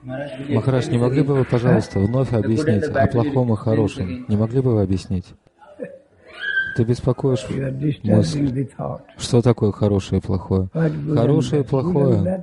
Махарадж, не могли бы вы, пожалуйста, вновь объяснить о плохом и хорошем? Не могли бы вы объяснить? Ты беспокоишь мысль. Что такое хорошее и плохое? Хорошее и плохое.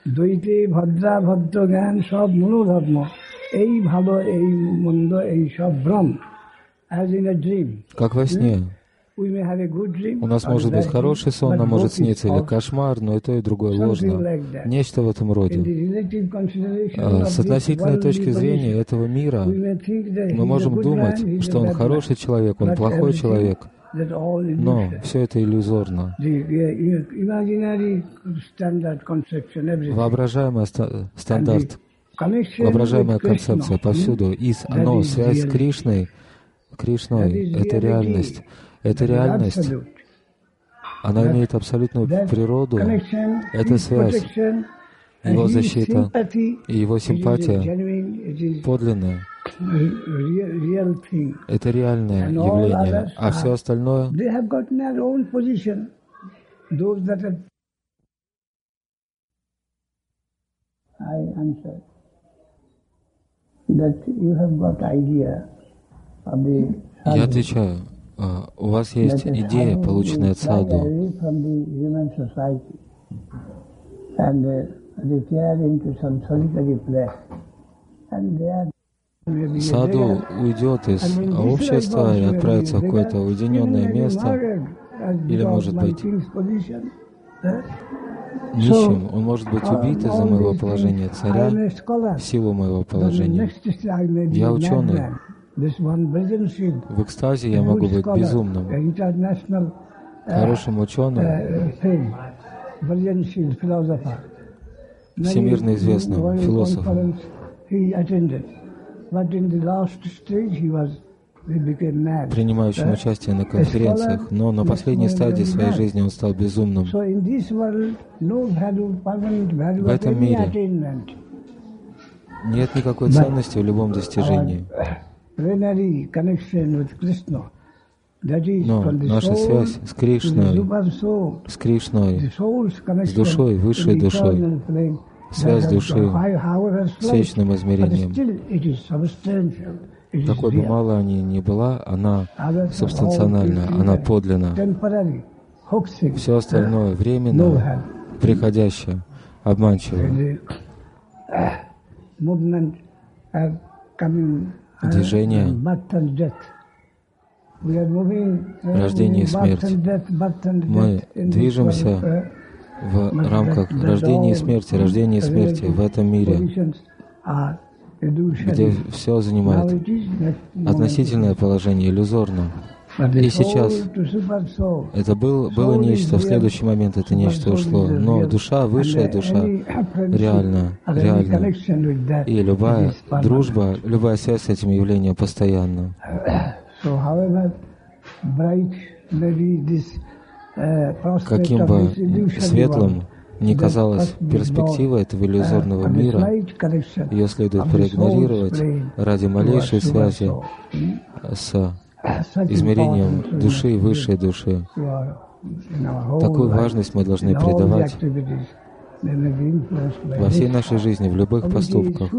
Как во сне. У нас может быть хороший сон, нам может сниться или кошмар, но и то, и другое ложно. Нечто в этом роде. С относительной точки зрения этого мира мы можем думать, что он хороший человек, он плохой человек, но все это иллюзорно. Воображаемый стандарт, воображаемая концепция повсюду, оно, связь с Кришной, это реальность. Эта реальность, она имеет абсолютную природу, это связь, его защита и его симпатия подлинная. Это реальное явление, а все остальное я отвечаю. У вас есть идея, полученная от саду. Саду уйдет из общества и отправится в какое-то уединенное место, или, может быть, нищим. Он может быть убит из-за моего положения царя, в силу моего положения. Я ученый. В экстазе я могу быть безумным, хорошим ученым, всемирно известным философом. Принимающим участие на конференциях, но на последней стадии своей жизни он стал безумным. В этом мире нет никакой ценности в любом достижении. Но наша связь с Кришной, с душой, высшей душой, связь души с вечным измерением, какой бы мало она ни была, она субстанциональна, она подлинна. Все остальное временно, приходящее, обманчивое. Движение, рождение и смерть. Мы движемся в рамках рождения и смерти в этом мире, где все занимает относительное положение, иллюзорно. И сейчас это было нечто, в следующий момент это нечто ушло. Но душа, высшая душа, реальна. И любая дружба, любая связь с этим явлением постоянна. Каким бы светлым ни казалась перспектива этого иллюзорного мира, ее следует проигнорировать ради малейшей связи с измерением души и высшей души. Такую важность мы должны придавать во всей нашей жизни, в любых поступках.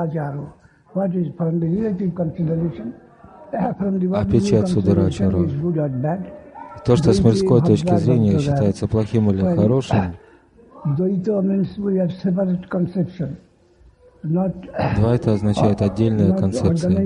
Апичат Сударачару. То, что с мирской точки зрения считается плохим или хорошим, двайта означает отдельная концепция,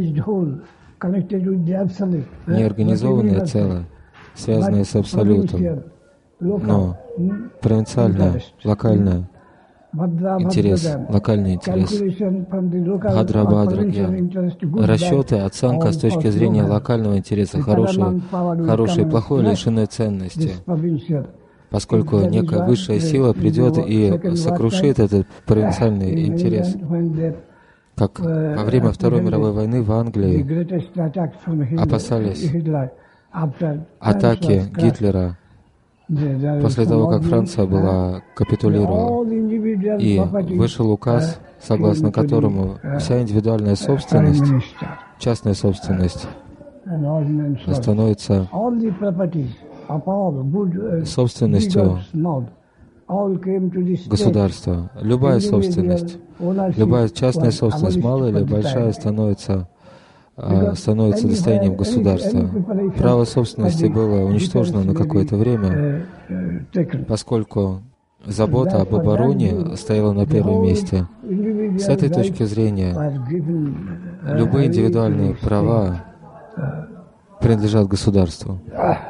неорганизованное целое, связанное с Абсолютом, но провинциальное, локальное интерес, локальный интерес. Бхадра-бхадра-гьян. Расчеты, оценка с точки зрения локального интереса, хорошее и плохое лишены ценности, поскольку некая высшая сила придет и сокрушит этот провинциальный интерес. Как во время Второй мировой войны в Англии опасались атаки Гитлера после того, как Франция была капитулировала. И вышел указ, согласно которому вся индивидуальная собственность, частная собственность, становится собственностью государство, любая собственность, любая частная собственность, малая или большая, становится достоянием государства. Право собственности было уничтожено на какое-то время, поскольку забота об обороне стояла на первом месте. С этой точки зрения, любые индивидуальные права принадлежат государству.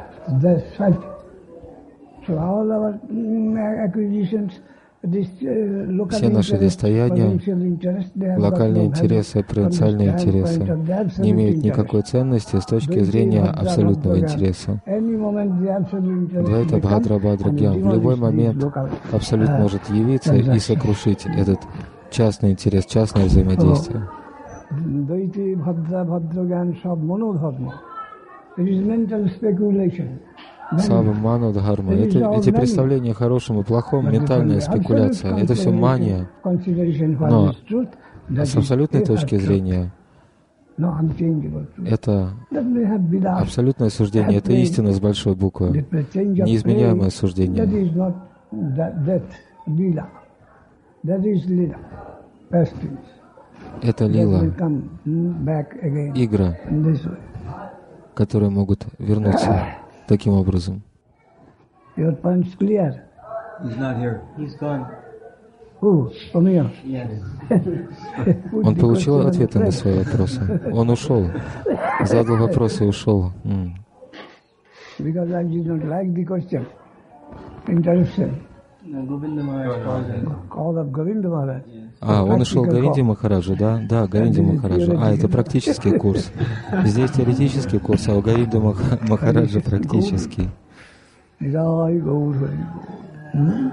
Все наши достояния, локальные интересы, провинциальные интересы не имеют никакой ценности с точки зрения абсолютного интереса. Двайта Бхадра Бхадрагьям в любой момент абсолют может явиться и сокрушить этот частный интерес, частное взаимодействие. Сава Ману Дхарма. Эти представления о хорошем и плохом, ментальная спекуляция. Это все мания. Но с абсолютной точки зрения это абсолютное суждение, это истина с большой буквы, неизменяемое суждение. Это лила, игра, которые могут вернуться таким образом. Your point's clear. He's not here. He's gone. Он получил ответы на свои вопросы. Он ушел. Задал вопросы и ушел. Because I did not like the question. Interruption. Govinda Maharaj call of Govinda Maharaj. Он ушел к Говинде Махараджу, да? Да, Говинде Махараджу. Это практический курс. Здесь теоретический курс, а у Говинды Махараджа практический.